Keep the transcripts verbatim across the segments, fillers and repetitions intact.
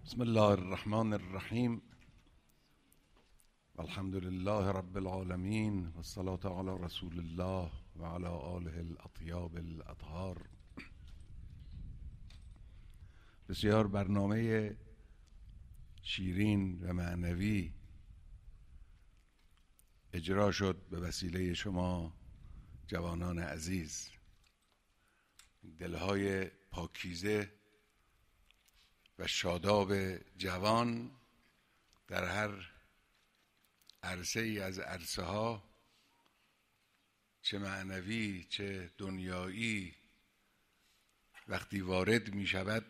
بسم الله الرحمن الرحیم الحمد لله رب العالمین و الصلاة علی رسول الله و علی آله الاطیاب الاطهار. بسیار برنامه شیرین و معنوی اجرا شد به وسیله شما جوانان عزیز. دلهای پاکیزه و شاداب جوان در هر عرصه ای از عرصه ها، چه معنوی چه دنیایی، وقتی وارد می شود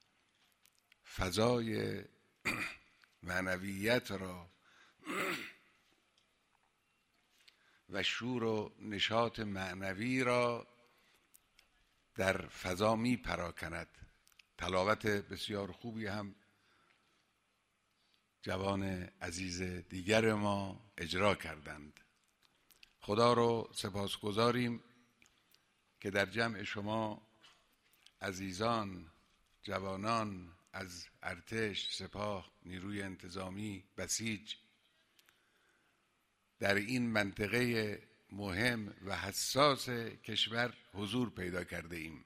فضای معنویت را و شور و نشاط معنوی را در فضا می پراکند. تلاوت بسیار خوبی هم جوان عزیز دیگر ما اجرا کردند. خدا رو سپاسگزاریم که در جمع شما عزیزان جوانان از ارتش، سپاه، نیروی انتظامی، بسیج در این منطقه مهم و حساس کشور حضور پیدا کرده ایم.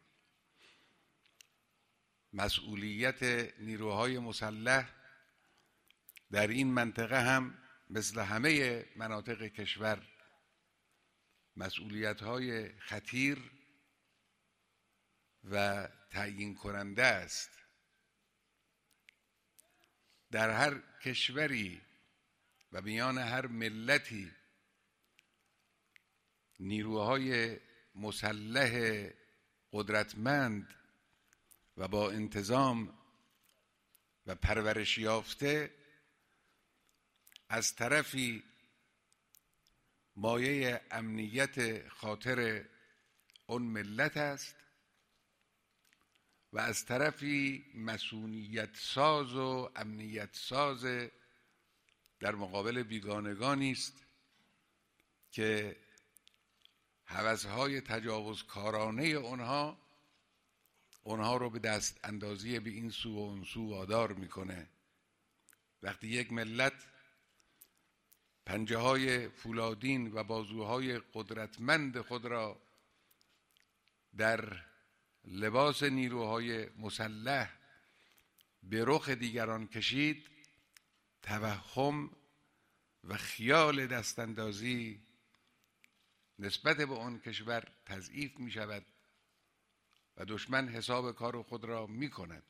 مسئولیت نیروهای مسلح در این منطقه هم مثل همه مناطق کشور مسئولیت‌های خطیر و تعیین کننده است. در هر کشوری و میان هر ملتی نیروهای مسلح قدرتمند و با انتظام و پرورش یافته از طرفی مایه امنیت خاطر اون ملت است و از طرفی مسئولیت ساز و امنیت ساز در مقابل بیگانگانی است که هوس‌های تجاوزکارانه اونها اونها رو به دست اندازی به این سو و اون سو وادار میکنه. وقتی یک ملت پنجه های فولادین و بازوهای قدرتمند خود را در لباس نیروهای مسلح به رخ دیگران کشید، توهم و خیال دستاندازی نسبت به آن کشور تضعیف می شود و دشمن حساب کار خود را می کند.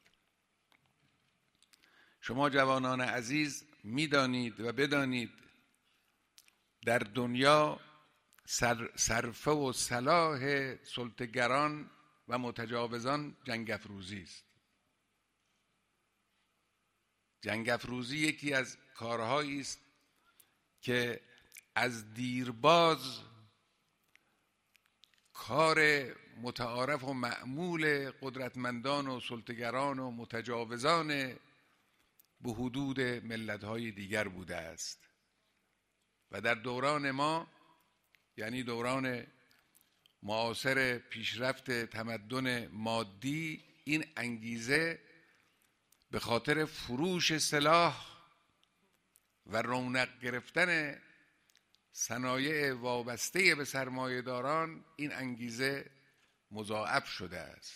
شما جوانان عزیز می دانید و بدانید در دنیا سر صرفه و صلاح سلطه‌گران و متجاوزان جنگ افروزی است. جنگ افروزی یکی از کارهایی است که از دیرباز کار متعارف و معمول قدرتمندان و سلطه‌گران و متجاوزان به حدود ملت‌های دیگر بوده است و در دوران ما، یعنی دوران معاصر پیشرفت تمدن مادی، این انگیزه به خاطر فروش سلاح و رونق گرفتن صنایع وابسته به سرمایه‌داران، این انگیزه مضاعف شده است.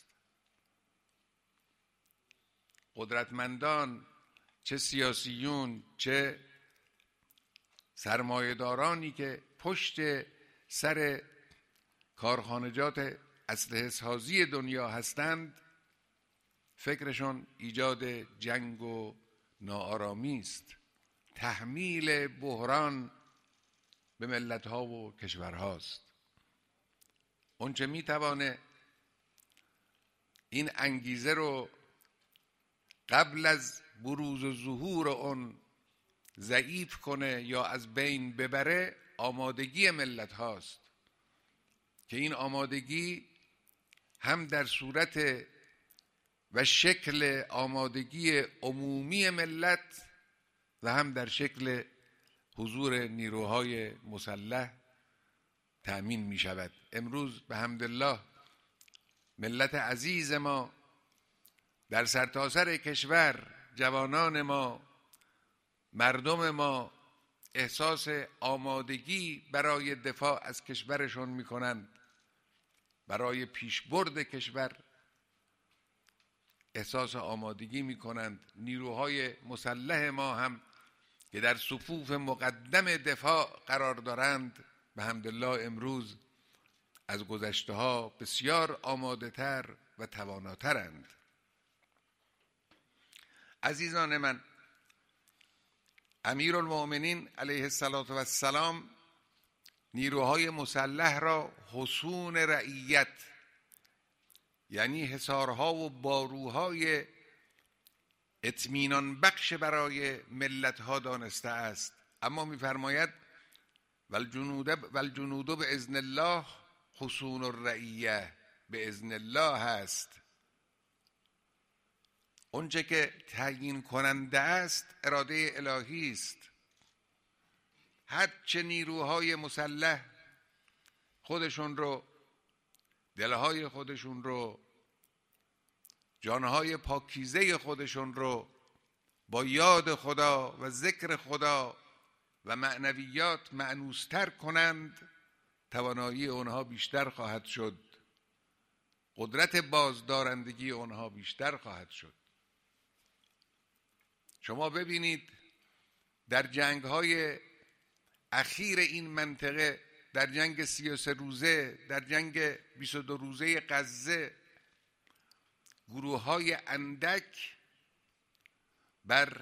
قدرتمندان، چه سیاسیون چه سرمایه‌دارانی که پشت سر کارخانجات اسلحه سازی دنیا هستند، فکرشون ایجاد جنگ و ناآرامی است، تحمیل بحران به ملت‌ها و کشورهاست. اون چه میتوانه این انگیزه رو قبل از بروز و ظهور اون ضعیف کنه یا از بین ببره، آمادگی ملت هاست که این آمادگی هم در صورت و شکل آمادگی عمومی ملت و هم در شکل حضور نیروهای مسلح تأمین می شود. امروز به حمدالله ملت عزیز ما در سرتاسر کشور جوانان ما، مردم ما احساس آمادگی برای دفاع از کشورشون میکنند، برای پیشبرد کشور احساس آمادگی میکنند. نیروهای مسلح ما هم که در صفوف مقدم دفاع قرار دارند به حمدالله امروز از گذشته ها بسیار آماده تر و تواناترند. عزیزان من، امیرالمؤمنین علیه السلام نیروهای مسلح را حصون رعیت، یعنی حصارها و باروهای اطمینان بخش برای ملتها دانسته است. اما می‌فرماید والجنود والجنود باذن الله حصون الرعیه، به اذن الله هست. اونچه که تعیین کننده است اراده الهی است. هرچه نیروهای مسلح خودشون رو، دلهای خودشون رو، جانهای پاکیزه خودشون رو با یاد خدا و ذکر خدا و معنویات مأنوستر کنند، توانایی اونها بیشتر خواهد شد، قدرت بازدارندگی اونها بیشتر خواهد شد. شما ببینید در جنگ‌های اخیر این منطقه، در جنگ سی و سه روزه، در جنگ بیست و دو روزه غزه، گروه‌های اندک بر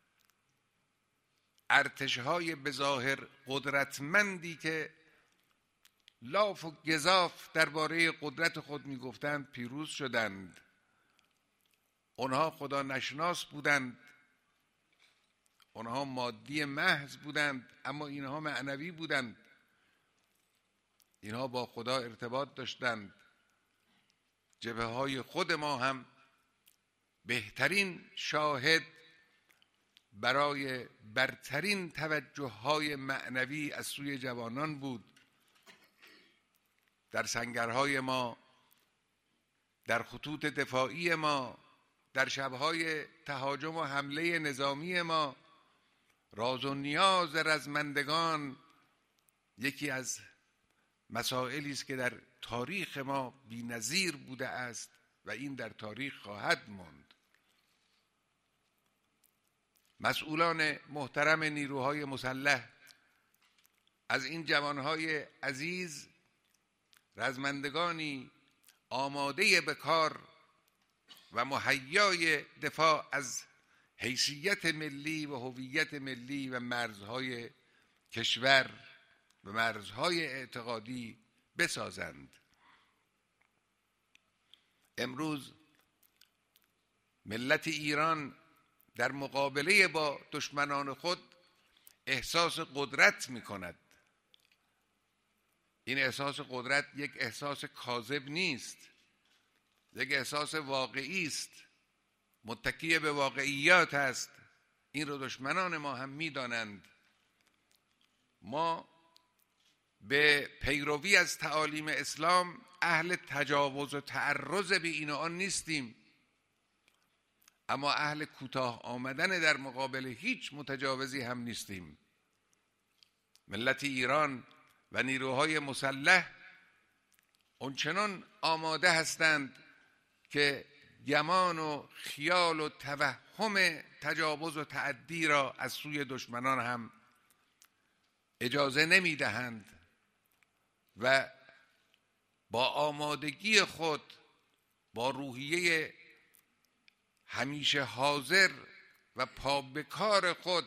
ارتش‌های بظاهر قدرتمندی که لاف و گزاف درباره قدرت خود می‌گفتند پیروز شدند. آنها خدا نشناس بودند، آنها مادی محض بودند، اما اینها معنوی بودند. اینها با خدا ارتباط داشتند. جبهه‌های خود ما هم بهترین شاهد برای برترین توجه‌های معنوی از سوی جوانان بود. در سنگرهای ما، در خطوط دفاعی ما، در شب‌های تهاجم و حمله نظامی ما، راز و نیاز رزمندگان یکی از مسائلی است که در تاریخ ما بی‌نظیر بوده است و این در تاریخ خواهد ماند. مسئولان محترم نیروهای مسلح از این جوانهای عزیز، رزمندگانی آماده به کار و مهیای دفاع از حیثیت ملی و هویت ملی و مرزهای کشور و مرزهای اعتقادی بسازند. امروز ملت ایران در مقابله با دشمنان خود احساس قدرت می کند. این احساس قدرت یک احساس کاذب نیست، یک احساس واقعی است، متکی به واقعیات است. این رو دشمنان ما هم می دانند. ما به پیروی از تعالیم اسلام اهل تجاوز و تعرض به این و آن نیستیم، اما اهل کوتاه آمدن در مقابل هیچ متجاوزی هم نیستیم. ملت ایران و نیروهای مسلح اونچنان آماده هستند که گمان و خیال و توهم تجاوز و تعدی را از سوی دشمنان هم اجازه نمی دهند و با آمادگی خود، با روحیه همیشه حاضر و پابکار خود،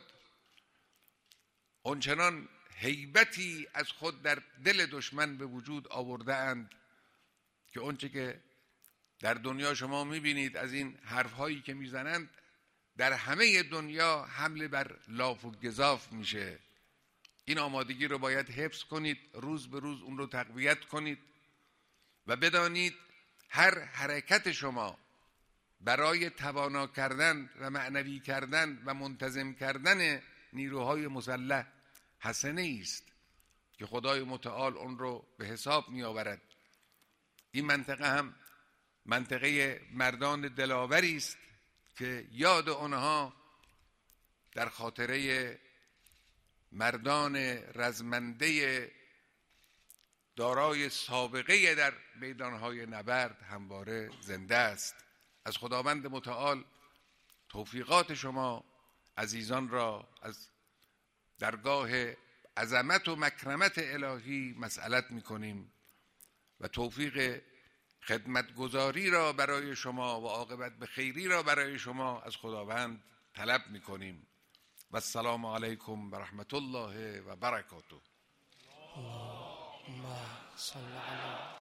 آنچنان هیبتی از خود در دل دشمن به وجود آورده اند که آنچه که در دنیا شما میبینید از این حرفهایی که میزنند، در همه دنیا حمله بر لاف و گزاف میشه. این آمادگی رو باید حفظ کنید، روز به روز اون رو تقویت کنید و بدانید هر حرکت شما برای توانا کردن و معنوی کردن و منتظم کردن نیروهای مسلح حسنه است که خدای متعال اون رو به حساب می آورد. این منطقه هم منطقه مردان دلاوری است که یاد آنها در خاطره مردان رزمنده دارای سابقه در میدانهای نبرد همواره زنده است. از خداوند متعال توفیقات شما عزیزان را از درگاه عظمت و مکرمت الهی مسئلت می‌کنیم و توفیق خدمتگزاری را برای شما و عاقبت به خیری را برای شما از خداوند طلب می‌کنیم. و السلام علیکم و رحمت الله و برکاته. اللهم صل علی